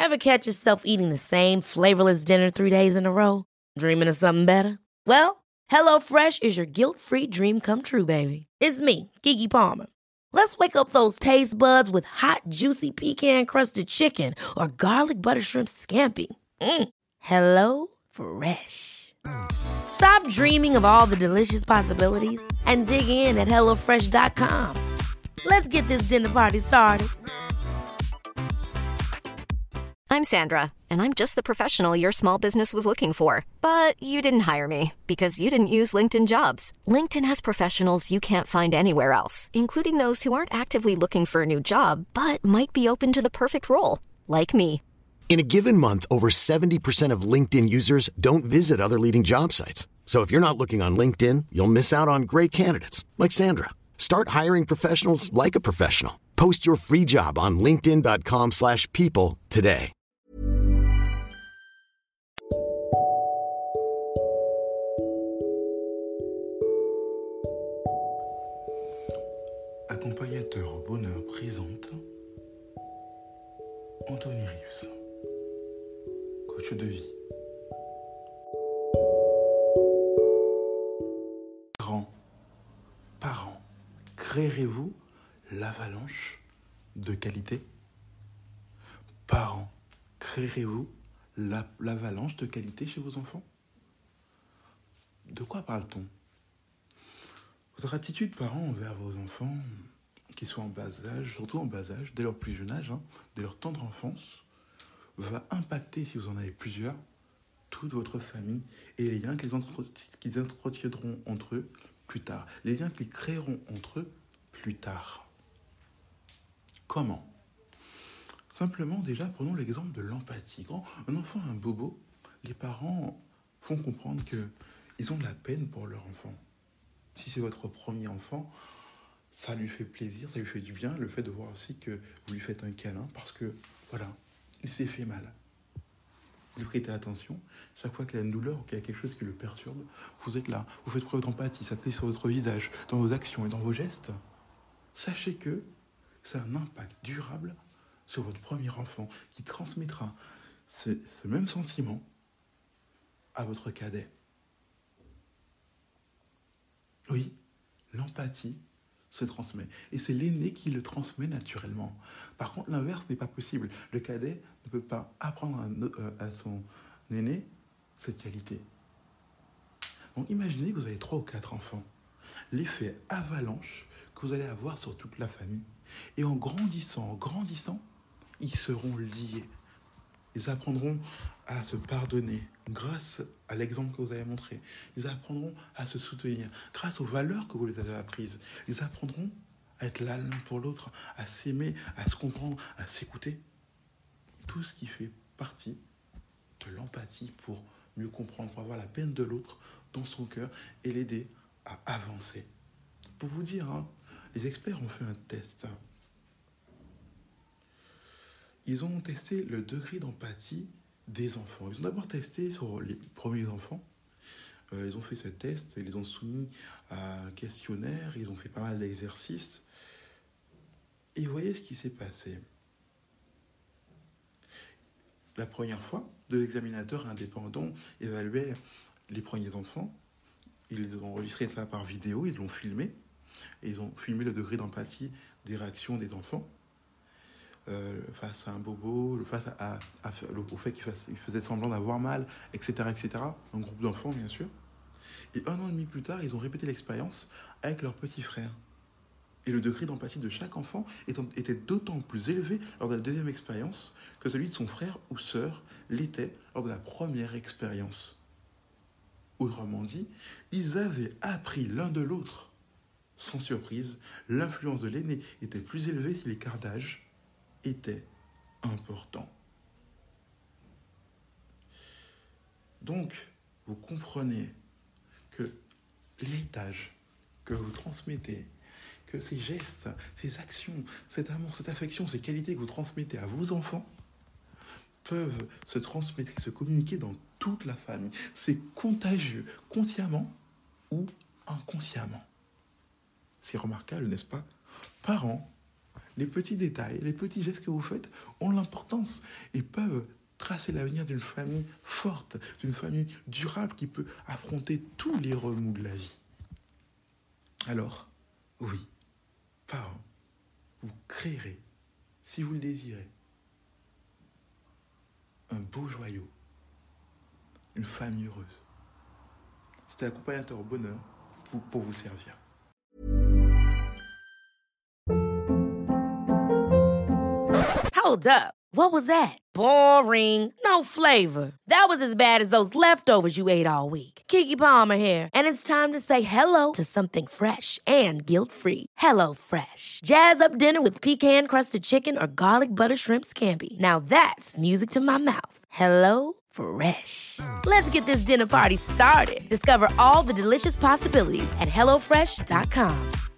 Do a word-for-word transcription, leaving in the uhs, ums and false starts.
Ever catch yourself eating the same flavorless dinner three days in a row? Dreaming of something better? Well, HelloFresh is your guilt-free dream come true, baby. It's me, Keke Palmer. Let's wake up those taste buds with hot, juicy pecan-crusted chicken or garlic butter shrimp scampi. Mm. Hello Fresh. Stop dreaming of all the delicious possibilities and dig in at hello fresh dot com. Let's get this dinner party started. I'm Sandra, and I'm just the professional your small business was looking for. But you didn't hire me because you didn't use LinkedIn Jobs. LinkedIn has professionals you can't find anywhere else, including those who aren't actively looking for a new job, but might be open to the perfect role, like me. In a given month, over seventy percent of LinkedIn users don't visit other leading job sites. So if you're not looking on LinkedIn, you'll miss out on great candidates like Sandra. Start hiring professionals like a professional. Post your free job on linkedin dot com slash people today. Accompagnateur bonheur présente Anthony Reeves, coach de vie. Parents, parents, créerez-vous l'avalanche de qualité? Parents, créerez-vous la, l'avalanche de qualité chez vos enfants? De quoi parle-t-on? Votre attitude parent envers vos enfants, qu'ils soient en bas âge, surtout en bas âge, dès leur plus jeune âge, hein, dès leur tendre enfance, va impacter, si vous en avez plusieurs, toute votre famille et les liens qu'ils, entre... qu'ils entretiendront entre eux plus tard, les liens qu'ils créeront entre eux plus tard. Comment? Simplement, déjà, prenons l'exemple de l'empathie. Quand un enfant a un bobo, les parents font comprendre qu'ils ont de la peine pour leur enfant. Si c'est votre premier enfant, ça lui fait plaisir, ça lui fait du bien, le fait de voir aussi que vous lui faites un câlin, parce que, voilà, il s'est fait mal. Vous lui prêtez attention, chaque fois qu'il a une douleur ou qu'il y a quelque chose qui le perturbe, vous êtes là, vous faites preuve d'empathie, ça se fait sur votre visage, dans vos actions et dans vos gestes. Sachez que c'est un impact durable sur votre premier enfant, qui transmettra ce, ce même sentiment à votre cadet. Oui, l'empathie se transmet. Et c'est l'aîné qui le transmet naturellement. Par contre, l'inverse n'est pas possible. Le cadet ne peut pas apprendre à, à son aîné cette qualité. Donc imaginez que vous avez trois ou quatre enfants. L'effet avalanche que vous allez avoir sur toute la famille. Et en grandissant, en grandissant, ils seront liés. Ils apprendront à se pardonner grâce à l'exemple que vous avez montré. Ils apprendront à se soutenir grâce aux valeurs que vous les avez apprises. Ils apprendront à être là l'un pour l'autre, à s'aimer, à se comprendre, à s'écouter. Tout ce qui fait partie de l'empathie pour mieux comprendre, pour avoir la peine de l'autre dans son cœur et l'aider à avancer. Pour vous dire, hein, les experts ont fait un test. Ils ont testé le degré d'empathie des enfants. Ils ont d'abord testé sur les premiers enfants. Euh, ils ont fait ce test, ils les ont soumis à un questionnaire, ils ont fait pas mal d'exercices. Et vous voyez ce qui s'est passé. La première fois, deux examinateurs indépendants évaluaient les premiers enfants. Ils ont enregistré ça par vidéo, ils l'ont filmé. Et ils ont filmé le degré d'empathie des réactions des enfants. Euh, face à un bobo, face à, à, à, au fait qu'il fasse, il faisait semblant d'avoir mal, et cetera, et cetera. Un groupe d'enfants, bien sûr. Et un an et demi plus tard, ils ont répété l'expérience avec leur petit frère. Et le degré d'empathie de chaque enfant était d'autant plus élevé lors de la deuxième expérience que celui de son frère ou sœur l'était lors de la première expérience. Autrement dit, ils avaient appris l'un de l'autre. Sans surprise, l'influence de l'aîné était plus élevée si l'écart d'âge était important. Donc, vous comprenez que l'héritage que vous transmettez, que ces gestes, ces actions, cet amour, cette affection, ces qualités que vous transmettez à vos enfants peuvent se transmettre et se communiquer dans toute la famille. C'est contagieux, consciemment ou inconsciemment. C'est remarquable, n'est-ce pas? Parents, Les petits détails, les petits gestes que vous faites ont l'importance et peuvent tracer l'avenir d'une famille forte, d'une famille durable qui peut affronter tous les remous de la vie. Alors, oui, parents, vous créerez, si vous le désirez, un beau joyau, une famille heureuse. C'était accompagnateur au bonheur pour, pour vous servir. Hold up. What was that? Boring. No flavor. That was as bad as those leftovers you ate all week. Keke Palmer here, and it's time to say hello to something fresh and guilt-free. Hello Fresh. Jazz up dinner with pecan-crusted chicken or garlic butter shrimp scampi. Now that's music to my mouth. Hello Fresh. Let's get this dinner party started. Discover all the delicious possibilities at hello fresh dot com.